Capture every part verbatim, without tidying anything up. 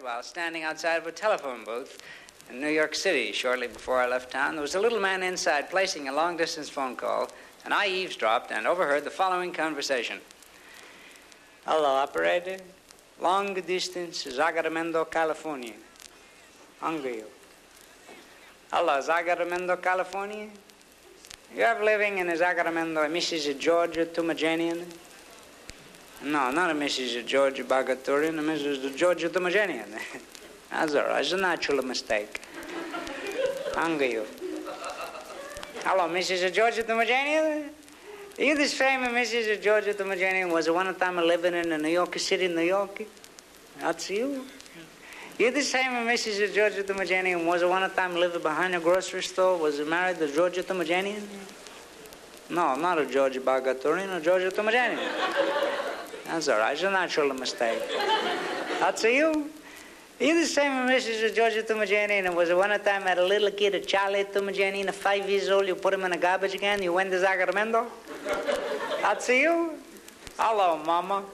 While standing outside of a telephone booth in New York City shortly before I left town, there was a little man inside placing a long-distance phone call, and I eavesdropped and overheard the following conversation. Hello, operator. Long distance, Sacramento, California. Hungry. Hello, Sacramento, California. You have living in Sacramento a Missus Georgia Tumajanian? No, not a Missus Georgia Bagaturian, a Missus Georgia Tumajanian. That's all right. It's a natural mistake. Hungry you. Hello, Missus Georgia Tumajanian? You this famous Missus Georgia Tumajanian was the one time living in New York City, New York? That's you. You the same Missus Georgia Tumajanian was the one time living behind a grocery store, was married to Georgia Tumajanian? No, not a Georgia Bagaturian, a Georgia Tumajanian. That's all right. It's a natural mistake. That's you. You the same Missus Georgia Tumajanian, and was the one time had a little kid, a Charlie Tumajanian, five years old, you put him in a garbage can, you went to Sacramento? That's you. Hello, Mama.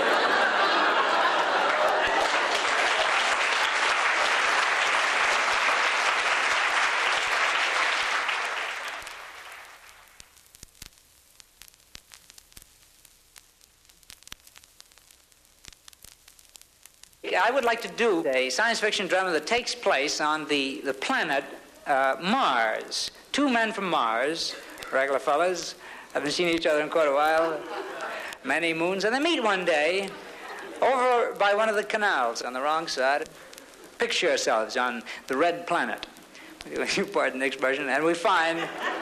I would like to do a science fiction drama that takes place on the, the planet uh, Mars. Two men from Mars, regular fellas, haven't seen each other in quite a while, many moons, and they meet one day over by one of the canals on the wrong side. Picture yourselves on the red planet, you pardon the expression, and we find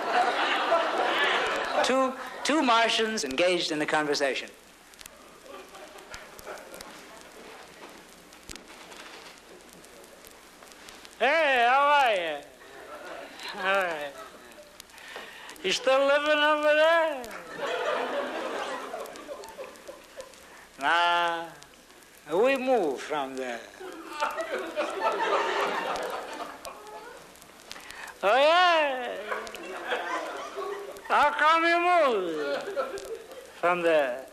two, two Martians engaged in a conversation. Hey, how are you? All right. You still living over there? Nah, we moved from there. Oh, yeah? How come you moved from there?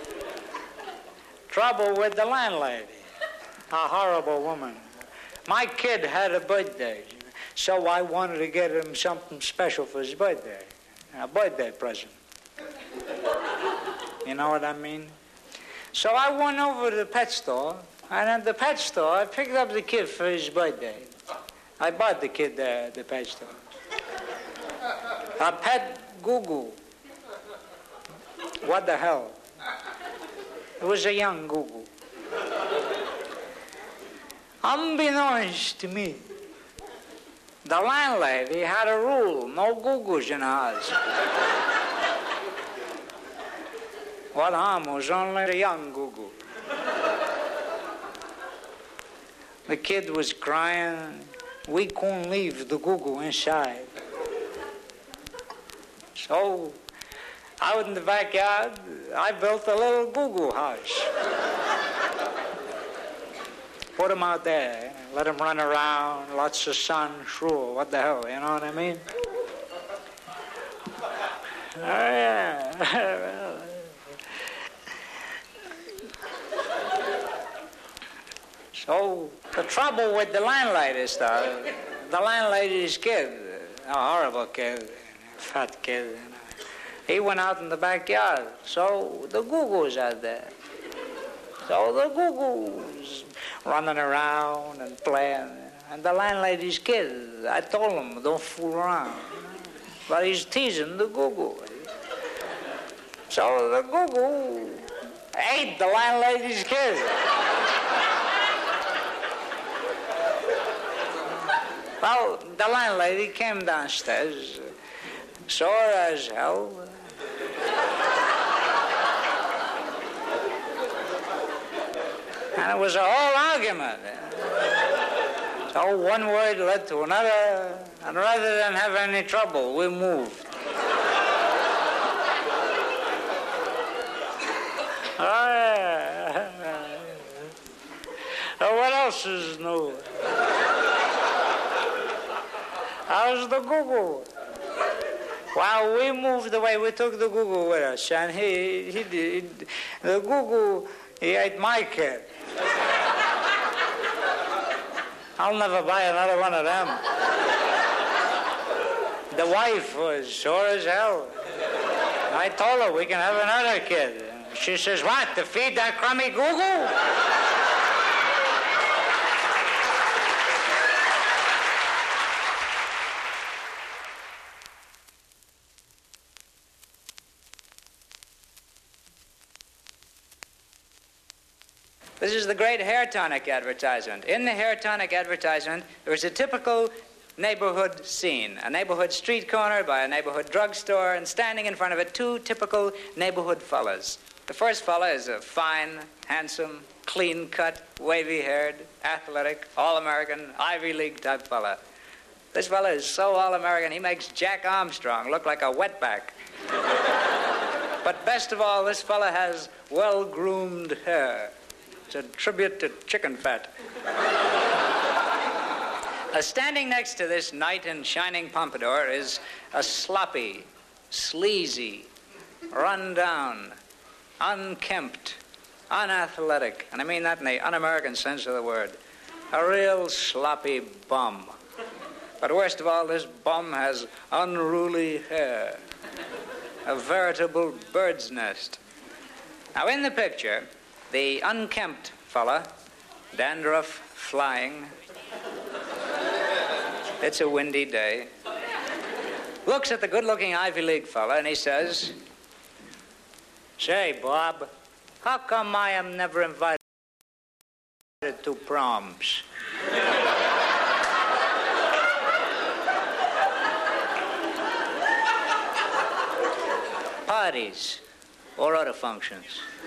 Trouble with the landlady. A horrible woman. My kid had a birthday, so I wanted to get him something special for his birthday, a birthday present. You know what I mean? So I went over to the pet store, and at the pet store, I picked up the kid for his birthday. I bought the kid there at the pet store. A pet Goo-Goo. What the hell? It was a young Goo-Goo. Unbeknownst to me, the landlady had a rule, no Goo-Goos in the house. What harm was only a young Goo-Goo. The kid was crying. We couldn't leave the Goo-Goo inside. So, out in the backyard, I built a little Goo-Goo house. Put him out there, let him run around, lots of sun, sure, what the hell, you know what I mean? Oh, yeah. So, the trouble with the landlady stuff, the landlady's kid, a horrible kid, a fat kid, you know, he went out in the backyard, so the Goo-Goos out there. So the Goo-Goos running around and playing. And the landlady's kid, I told him, don't fool around. But he's teasing the Goo-Goo. So the Goo-Goo ate the landlady's kid. Well, the landlady came downstairs, sore as hell. And it was a whole argument. So one word led to another, and rather than have any trouble, we moved. Oh, yeah. So what else is new? How's the Goo-Goo? Well, we moved away. We took the Goo-Goo with us, and he, he did. The Goo-Goo, he ate my kid. I'll never buy another one of them. The wife was sore as hell. I told her we can have another kid. She says, what, to feed that crummy Google? This is the great hair tonic advertisement. In the hair tonic advertisement, there was a typical neighborhood scene, a neighborhood street corner by a neighborhood drugstore, and standing in front of it, two typical neighborhood fellas. The first fella is a fine, handsome, clean-cut, wavy-haired, athletic, all-American, Ivy League type fella. This fella is so all-American, he makes Jack Armstrong look like a wetback. But best of all, this fella has well-groomed hair. It's a tribute to chicken fat. Uh, standing next to this knight in shining pompadour is a sloppy, sleazy, run-down, unkempt, unathletic, and I mean that in the un-American sense of the word, a real sloppy bum. But worst of all, this bum has unruly hair, a veritable bird's nest. Now, in the picture, the unkempt fella, dandruff flying, it's a windy day, looks at the good-looking Ivy League fella and he says, say, Bob, how come I am never invited to proms? Parties or other functions.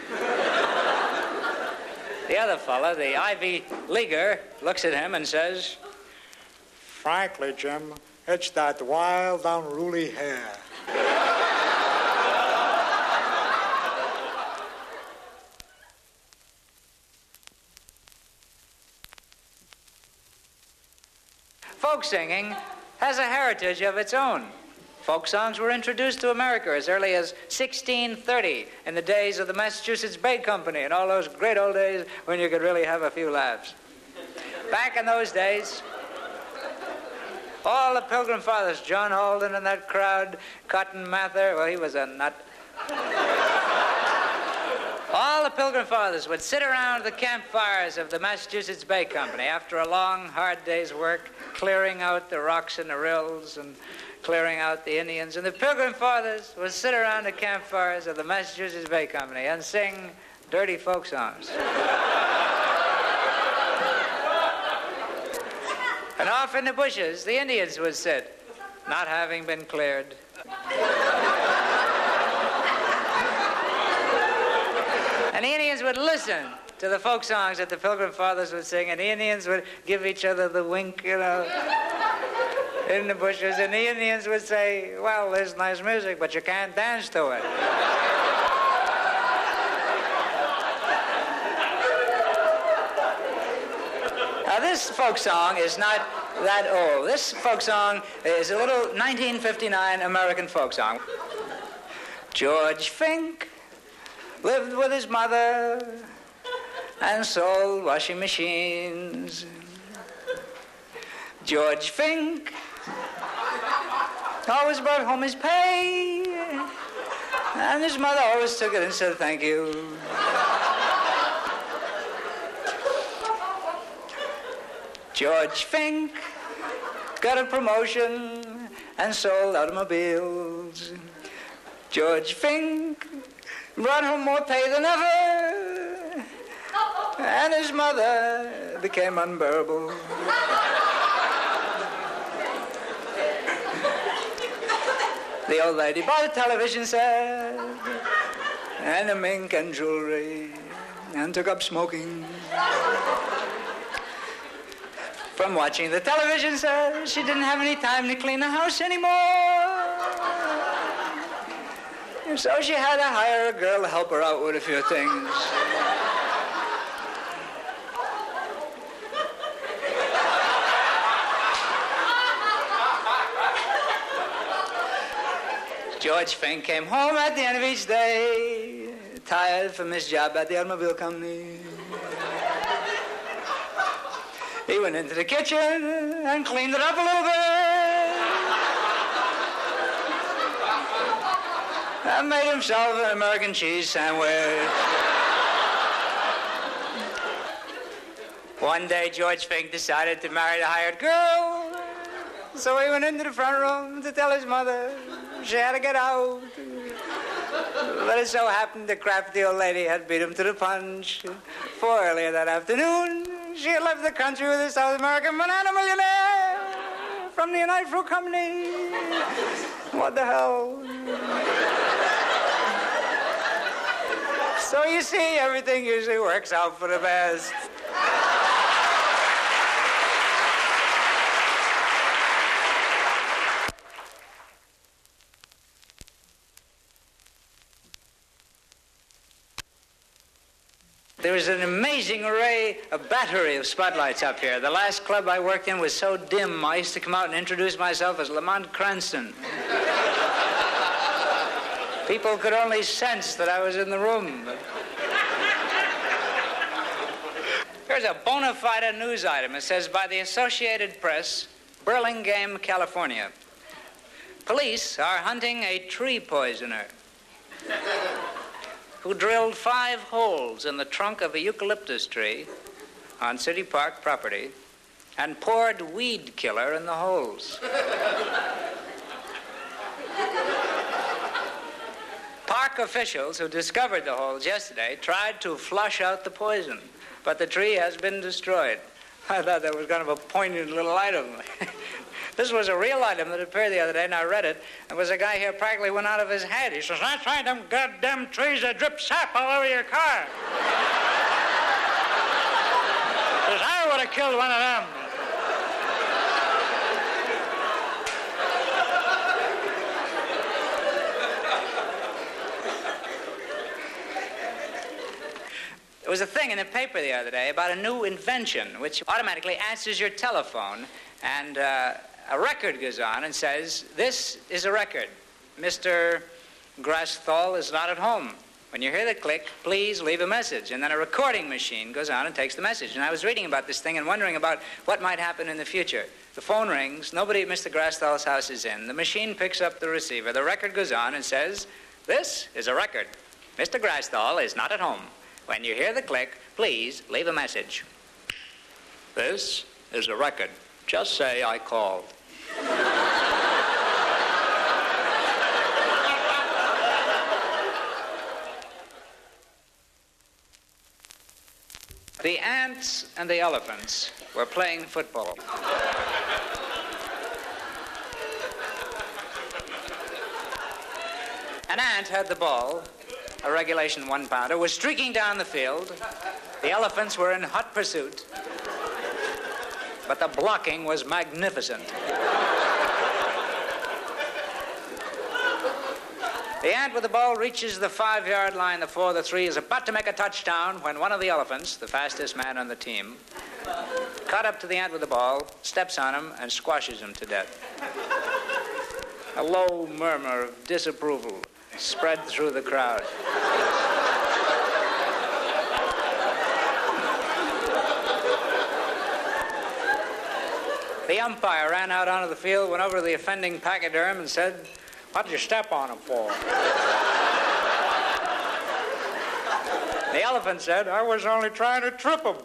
The other fella, the Ivy Leaguer, looks at him and says, frankly, Jim, it's that wild, unruly hair. Folk singing has a heritage of its own. Folk songs were introduced to America as early as sixteen thirty, in the days of the Massachusetts Bay Company and all those great old days when you could really have a few laughs. Back in those days, all the Pilgrim Fathers, John Holden and that crowd, Cotton Mather, well, he was a nut. All the Pilgrim Fathers would sit around the campfires of the Massachusetts Bay Company after a long, hard day's work, clearing out the rocks and the rills and clearing out the Indians. And the Pilgrim Fathers would sit around the campfires of the Massachusetts Bay Company and sing dirty folk songs. And off in the bushes, the Indians would sit, not having been cleared. And the Indians would listen to the folk songs that the Pilgrim Fathers would sing, and the Indians would give each other the wink, you know, in the bushes, and the Indians would say, well, there's nice music, but you can't dance to it. Now, this folk song is not that old. This folk song is a little nineteen fifty-nine American folk song. George Fink lived with his mother and sold washing machines. George Fink always brought home his pay, and his mother always took it and said thank you. George Fink got a promotion and sold automobiles. George Fink brought home more pay than ever, and his mother became unbearable. The old lady bought a television set and a mink and jewelry and took up smoking. From watching the television set, she didn't have any time to clean the house anymore. So she had to hire a girl to help her out with a few things. George Fink came home at the end of each day, tired from his job at the automobile company. He He went into the kitchen and cleaned it up a little bit. And made himself an American cheese sandwich. One day, George Fink decided to marry the hired girl. So he went into the front room to tell his mother she had to get out. But it so happened the crafty old lady had beat him to the punch. For earlier that afternoon, she had left the country with a South American banana millionaire from the United Fruit Company. What the hell? So you see, everything usually works out for the best. There was an amazing array, a battery of spotlights up here. The last club I worked in was so dim, I used to come out and introduce myself as Lamont Cranston. People could only sense that I was in the room. Here's a bona fide news item. It says, by the Associated Press, Burlingame, California. Police are hunting a tree poisoner who drilled five holes in the trunk of a eucalyptus tree on City Park property and poured weed killer in the holes. Park officials who discovered the holes yesterday tried to flush out the poison, but the tree has been destroyed. I thought that was kind of a poignant little item. This was a real item that appeared the other day, and I read it. There was a guy here practically went out of his head. He says, that's right, them goddamn trees that drip sap all over your car. Says, I would have killed one of them. There was a thing in the paper the other day about a new invention which automatically answers your telephone, and uh, a record goes on and says, this is a record. Mister Grasthal is not at home. When you hear the click, please leave a message. And then a recording machine goes on and takes the message. And I was reading about this thing and wondering about what might happen in the future. The phone rings. Nobody at Mister Grasthal's house is in. The machine picks up the receiver. The record goes on and says, this is a record. Mister Grasthal is not at home. When you hear the click, please leave a message. This is a record. Just say I called. The ants and the elephants were playing football. An ant had the ball, a regulation one-pounder, was streaking down the field. The elephants were in hot pursuit. But the blocking was magnificent. The ant with the ball reaches the five-yard line. The four, the three is about to make a touchdown when one of the elephants, the fastest man on the team, caught up to the ant with the ball, steps on him, and squashes him to death. A low murmur of disapproval spread through the crowd. The umpire ran out onto the field, went over to the offending pachyderm and said, what did you step on him for? The elephant said, I was only trying to trip him.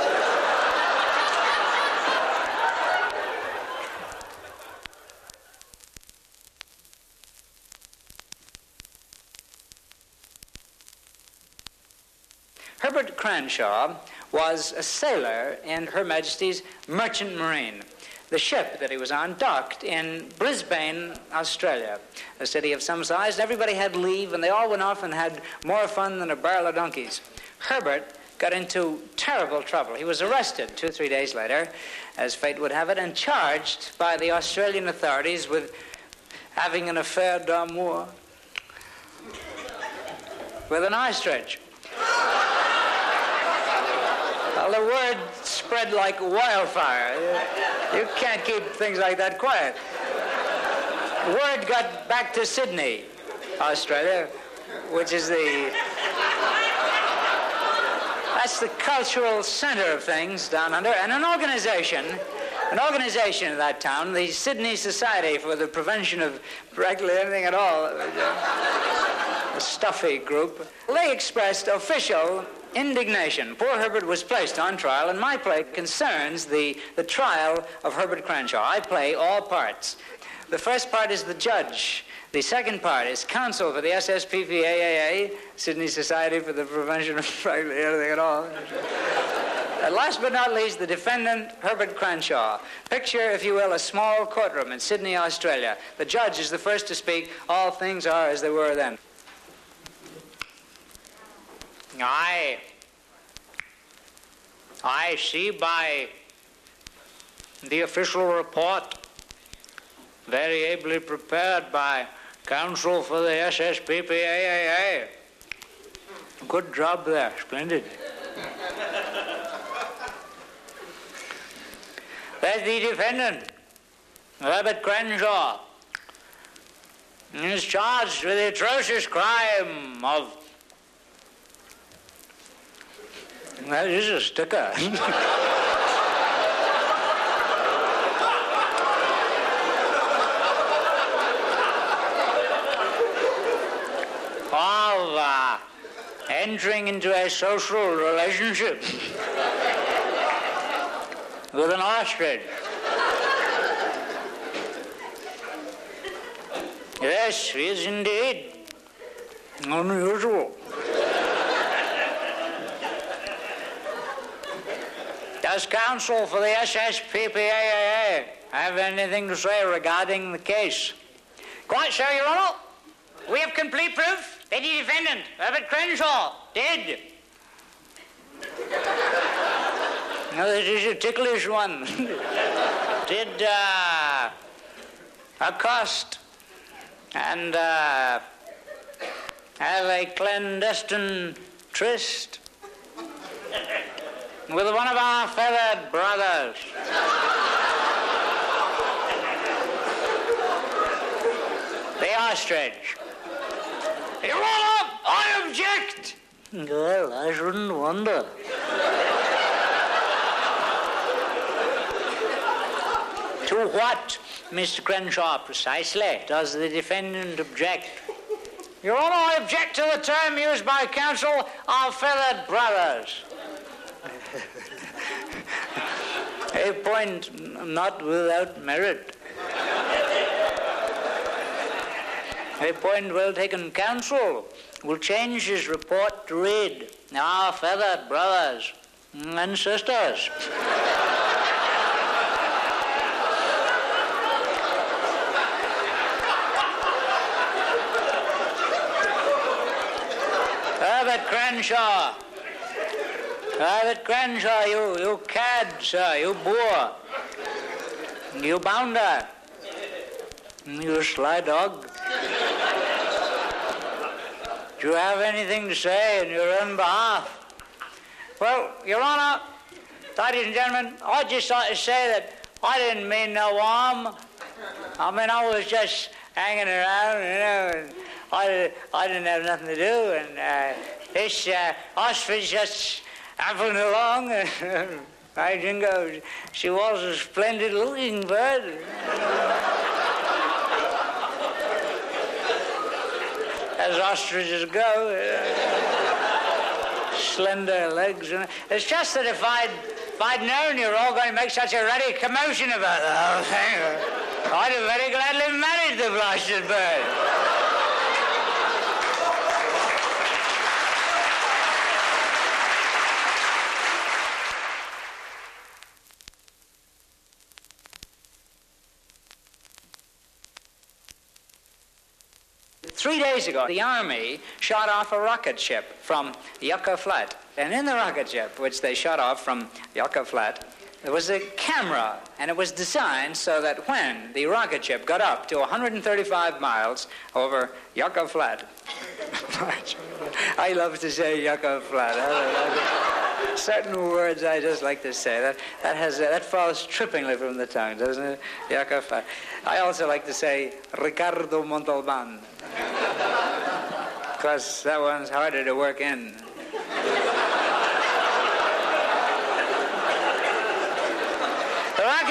Herbert Cranshaw was a sailor in Her Majesty's Merchant Marine. The ship that he was on docked in Brisbane, Australia, a city of some size. Everybody had leave, and they all went off and had more fun than a barrel of donkeys. Herbert got into terrible trouble. He was arrested two or three days later, as fate would have it, and charged by the Australian authorities with having an affair d'amour with an ostrich. Well, the word spread like wildfire. You can't keep things like that quiet. Word got back to Sydney, Australia, which is the... That's the cultural center of things down under. And an organization, an organization in that town, the Sydney Society for the Prevention of Practically Anything at All, a stuffy group, they expressed official indignation. Poor Herbert was placed on trial, and my play concerns the, the trial of Herbert Crenshaw. I play all parts. The first part is the judge. The second part is counsel for the S S P P A A A, Sydney Society for the Prevention of Practically Anything at All. And last but not least, the defendant, Herbert Crenshaw. Picture, if you will, a small courtroom in Sydney, Australia. The judge is the first to speak. All things are as they were then. I, I see by the official report, very ably prepared by counsel for the S S P P A A A. Good job there, splendid. That the defendant, Herbert Crenshaw, is charged with the atrocious crime of... That is a sticker. of uh, entering into a social relationship with an ostrich. Yes, he is indeed unusual. Does counsel for the S S P P A A A have anything to say regarding the case? Quite so, Your Honor. We have complete proof that the defendant, Herbert Crenshaw, did. Now, this is a ticklish one. did uh, accost and uh, have a clandestine tryst with one of our feathered brothers. The ostrich. Your Honor, I object! Well, I shouldn't wonder. To what, Mister Crenshaw, precisely, does the defendant object? Your Honor, I object to the term used by counsel, our feathered brothers. A point not without merit. A point well taken. Counsel will change his report to read, our feathered brothers and sisters. Herbert Crenshaw. Herbert Crenshaw, you, you cad, sir, you boor. You bounder. You sly dog. Do you have anything to say in your own behalf? Well, Your Honor, ladies and gentlemen, I'd just like to say that I didn't mean no harm. I mean, I was just hanging around, you know, and I, I didn't have nothing to do, and uh, this uh, ostrich just happened along, and by jingo, she was a splendid-looking bird. As ostriches go, uh, slender legs. And it's just that if I'd, if I'd known you were all going to make such a ruddy commotion about the whole thing, I'd have very gladly married the blasted bird. Three days ago, the Army shot off a rocket ship from Yucca Flat. And in the rocket ship, which they shot off from Yucca Flat, there was a camera, and it was designed so that when the rocket ship got up to one hundred thirty-five miles over Yucca Flat, I love to say Yucca Flat. Certain words I just like to say. That that has uh, that falls trippingly from the tongue, doesn't it? Yucca Flat. I also like to say Ricardo Montalban, because that one's harder to work in.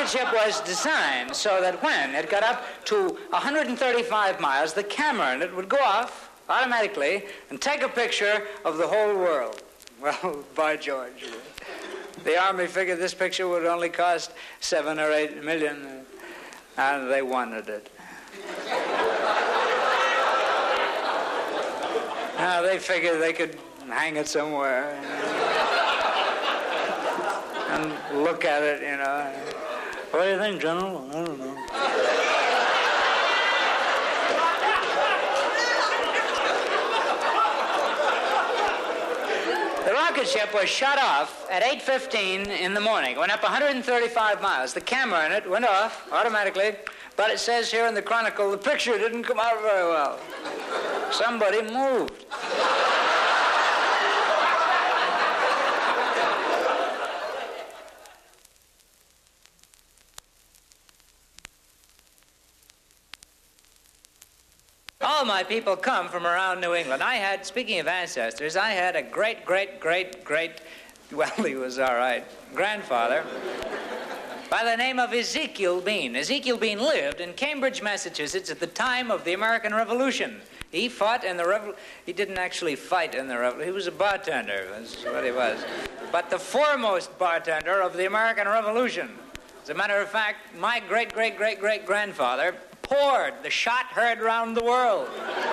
rocket ship was designed so that when it got up to one hundred thirty-five miles, the camera in it would go off automatically and take a picture of the whole world. Well, by George. The Army figured this picture would only cost seven or eight million, and they wanted it. Now, they figured they could hang it somewhere and look at it, you know. What do you think, General? I don't know. The rocket ship was shot off at eight fifteen in the morning. It went up one hundred thirty-five miles. The camera in it went off automatically, but it says here in the Chronicle the picture didn't come out very well. Somebody moved. All my people come from around New England. I had, speaking of ancestors, I had a great, great, great, great, well, he was all right, grandfather by the name of Ezekiel Bean. Ezekiel Bean lived in Cambridge, Massachusetts at the time of the American Revolution. He fought in the Revolution. He didn't actually fight in the Revolution. He was a bartender, that's what he was. But the foremost bartender of the American Revolution. As a matter of fact, my great-great-great-great-grandfather poured the shot heard round the world.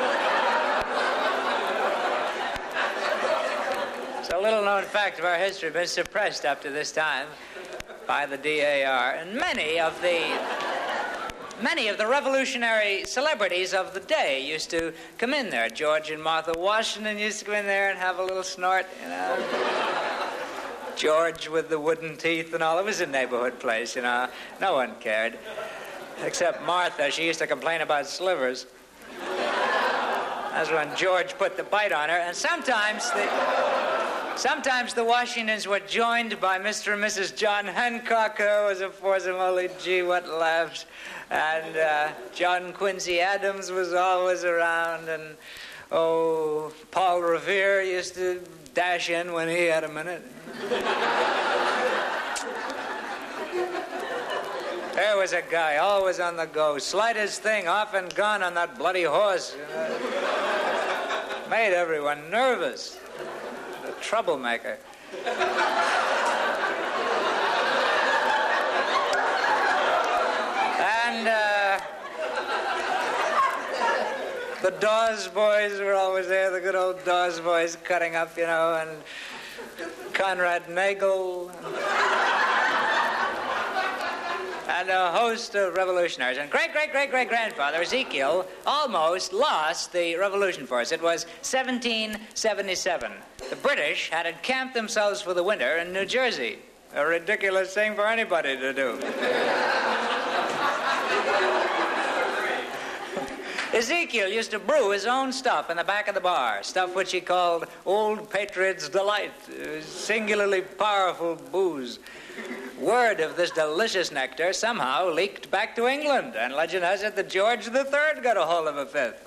It's a little-known fact of our history, been suppressed up to this time by the D A R. And many of the many of the revolutionary celebrities of the day used to come in there. George and Martha Washington used to come in there and have a little snort, you know. George with the wooden teeth and all. It was a neighborhood place, you know. No one cared. Except Martha, she used to complain about slivers. That's when George put the bite on her. And sometimes the, sometimes the Washingtons were joined by Mister and Missus John Hancock, who was a foursome, holy gee, what laughs. And uh, John Quincy Adams was always around. And, oh, Paul Revere used to dash in when he had a minute. There was a guy, always on the go. Slightest thing, off and gone on that bloody horse. You know. Made everyone nervous. The troublemaker. And uh, the Dawes boys were always there, the good old Dawes boys cutting up, you know, and Conrad Nagel. And a host of revolutionaries. And great-great-great-great-grandfather Ezekiel almost lost the revolution for us. It was seventeen seventy-seven. The British had encamped themselves for the winter in New Jersey. A ridiculous thing for anybody to do. Ezekiel used to brew his own stuff in the back of the bar, stuff which he called Old Patriot's Delight, singularly powerful booze. Word of this delicious nectar somehow leaked back to England, and legend has it that George the Third got a hold of a fifth.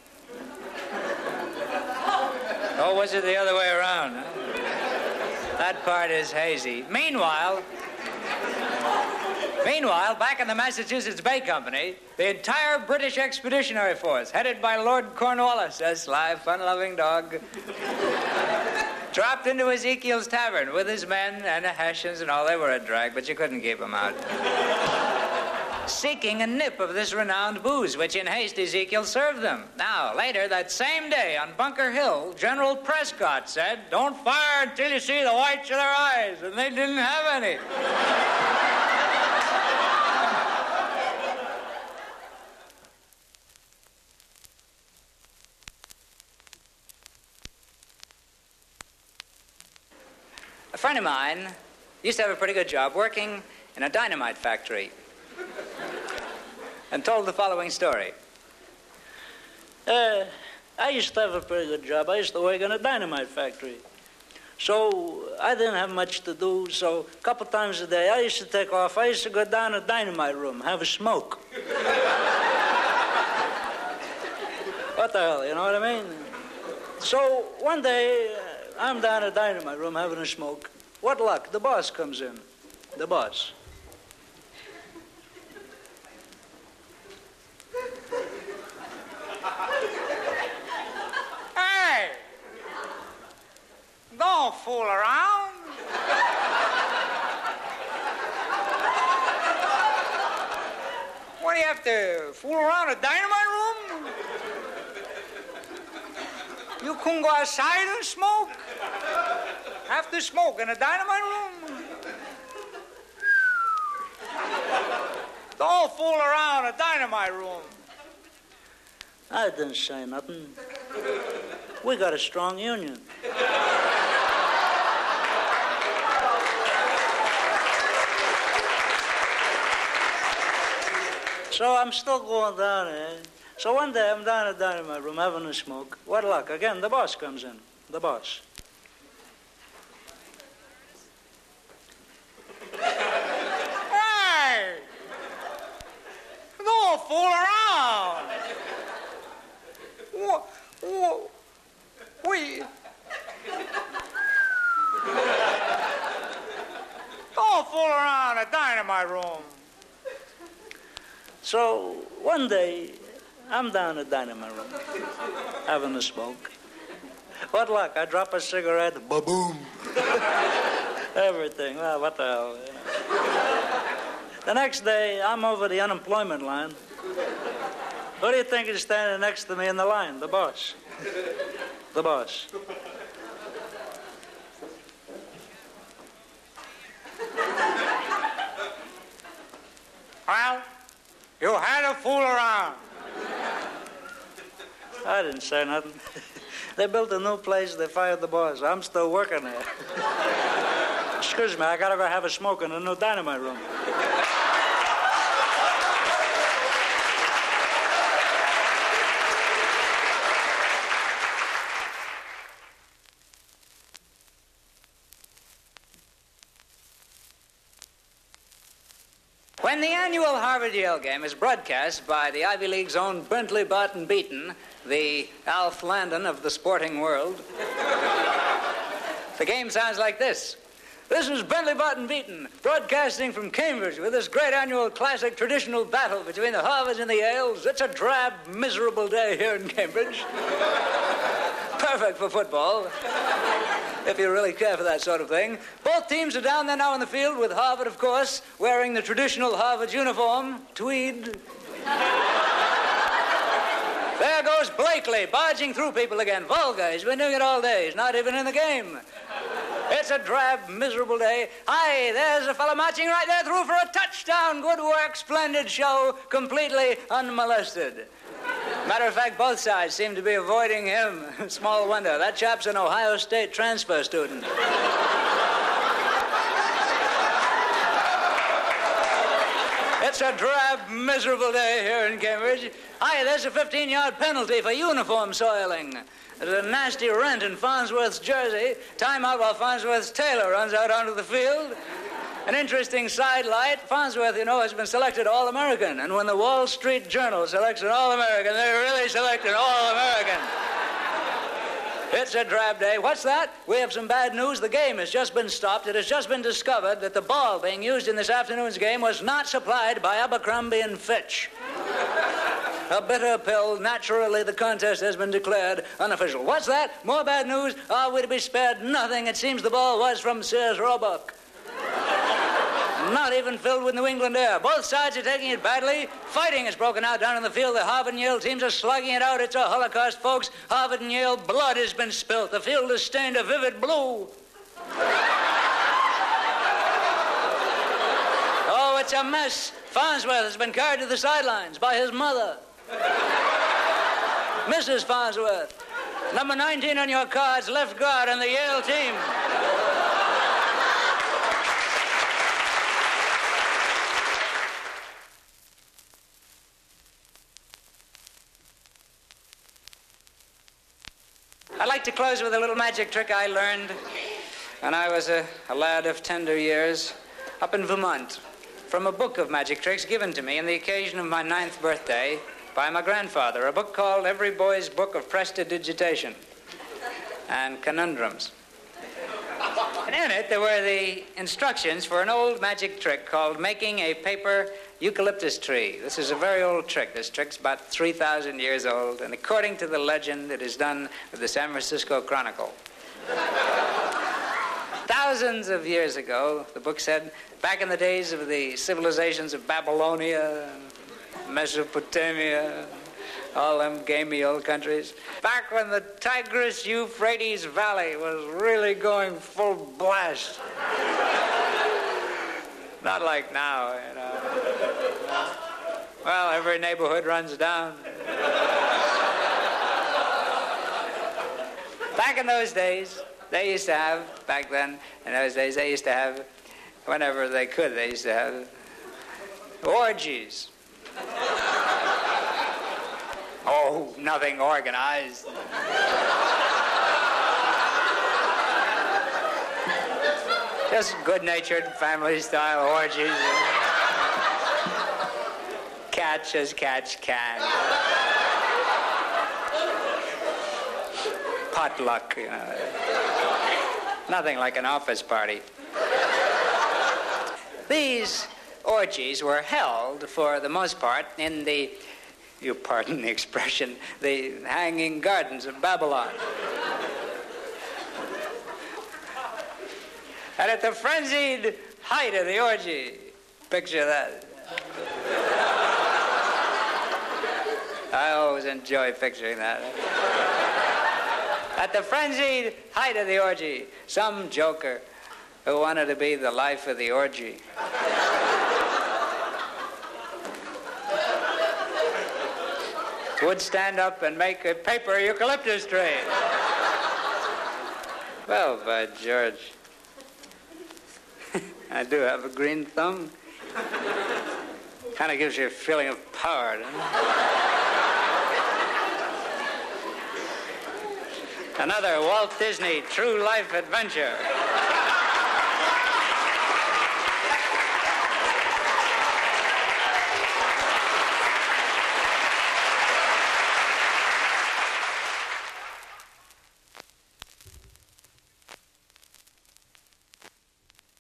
Or was it the other way around? Huh? That part is hazy. Meanwhile, meanwhile, back in the Massachusetts Bay Company, the entire British Expeditionary Force, headed by Lord Cornwallis, a sly, fun-loving dog, dropped into Ezekiel's tavern with his men and the Hessians and all. They were a drag, but you couldn't keep them out. Seeking a nip of this renowned booze, which in haste Ezekiel served them. Now, later that same day on Bunker Hill, General Prescott said, "Don't fire until you see the whites of their eyes," and they didn't have any. A friend of mine used to have a pretty good job working in a dynamite factory and told the following story. Uh, I used to have a pretty good job. I used to work in a dynamite factory. So I didn't have much to do, so a couple times a day I used to take off. I used to go down to the dynamite room, have a smoke. What the hell, you know what I mean? So one day, uh, I'm down at the dynamite room having a smoke. What luck, the boss comes in. The boss. Don't fool around. What, do you have to fool around a dynamite room? You couldn't go outside and smoke? Have to smoke in a dynamite room? Don't fool around a dynamite room. I didn't say nothing. We got a strong union. So I'm still going down there. So one day I'm down at the dynamite room having a smoke. What luck? Again, the boss comes in. The boss. Hey! Don't fool around. What? What? We... Don't fool around a dynamite room. So one day I'm down at the dynamite room having a smoke. What luck? I drop a cigarette, ba-boom. Everything. Well, what the hell? You know. The next day, I'm over the unemployment line. Who do you think is standing next to me in the line? The boss. The boss. Well, you had to fool around. I didn't say nothing. They built a new place, they fired the boss. I'm still working there. Excuse me, I gotta go have a smoke in the new dynamite room. When the annual Harvard-Yale game is broadcast by the Ivy League's own Bentley Barton Beaton, the Alf Landon of the sporting world, the game sounds like this. This is Bentley Barton Beaton, broadcasting from Cambridge with this great annual classic traditional battle between the Harvards and the Yales. It's a drab, miserable day here in Cambridge. Perfect for football, if you really care for that sort of thing. Both teams are down there now in the field with Harvard, of course, wearing the traditional Harvard uniform, tweed. There goes Blakely, barging through people again. Vulgar, he's been doing it all day. He's not even in the game. It's a drab, miserable day. Hi, there's a fellow marching right there through for a touchdown. Good work, splendid show, completely unmolested. Matter of fact, both sides seem to be avoiding him. Small wonder. That chap's an Ohio State transfer student. It's a drab, miserable day here in Cambridge. Hi, there's a fifteen-yard penalty for uniform soiling. There's a nasty rent in Farnsworth's jersey. Timeout while Farnsworth's tailor runs out onto the field. An interesting sidelight, Farnsworth, you know, has been selected All-American. And when the Wall Street Journal selects an All-American, they really select an All-American. It's a drab day. What's that? We have some bad news. The game has just been stopped. It has just been discovered that the ball being used in this afternoon's game was not supplied by Abercrombie and Fitch. A bitter pill. Naturally, the contest has been declared unofficial. What's that? More bad news? Are we to be spared? Nothing. It seems the ball was from Sears Roebuck. Not even filled with New England air. Both sides are taking it badly. Fighting has broken out down in the field. The Harvard and Yale teams are slugging it out. It's a holocaust, folks. Harvard and Yale, blood has been spilt. The field is stained a vivid blue. Oh, it's a mess. Farnsworth has been carried to the sidelines by his mother. Missus Farnsworth, number nineteen on your cards, left guard on the Yale team. I'd like to close with a little magic trick I learned when I was a, a lad of tender years up in Vermont from a book of magic tricks given to me on the occasion of my ninth birthday by my grandfather, a book called Every Boy's Book of Prestidigitation and Conundrums. And in it, there were the instructions for an old magic trick called making a paper eucalyptus tree. This is a very old trick. This trick's about three thousand years old, and according to the legend, it is done with the San Francisco Chronicle. Thousands of years ago, the book said, back in the days of the civilizations of Babylonia, Mesopotamia, all them gamey old countries, back when the Tigris-Euphrates Valley was really going full blast. Not like now, you know. Well, every neighborhood runs down. Back in those days, they used to have, back then, in those days, they used to have, whenever they could, they used to have orgies. Oh, nothing organized. Just good-natured family-style orgies. Catch as catch can. Potluck, you know. Nothing like an office party. These orgies were held, for the most part, in the, you pardon the expression, the hanging gardens of Babylon. And at the frenzied height of the orgy, picture that. I always enjoy picturing that. At the frenzied height of the orgy, some joker who wanted to be the life of the orgy would stand up and make a paper eucalyptus tree. Well, by George, I do have a green thumb. Kind of gives you a feeling of power, doesn't it? Another Walt Disney true life adventure.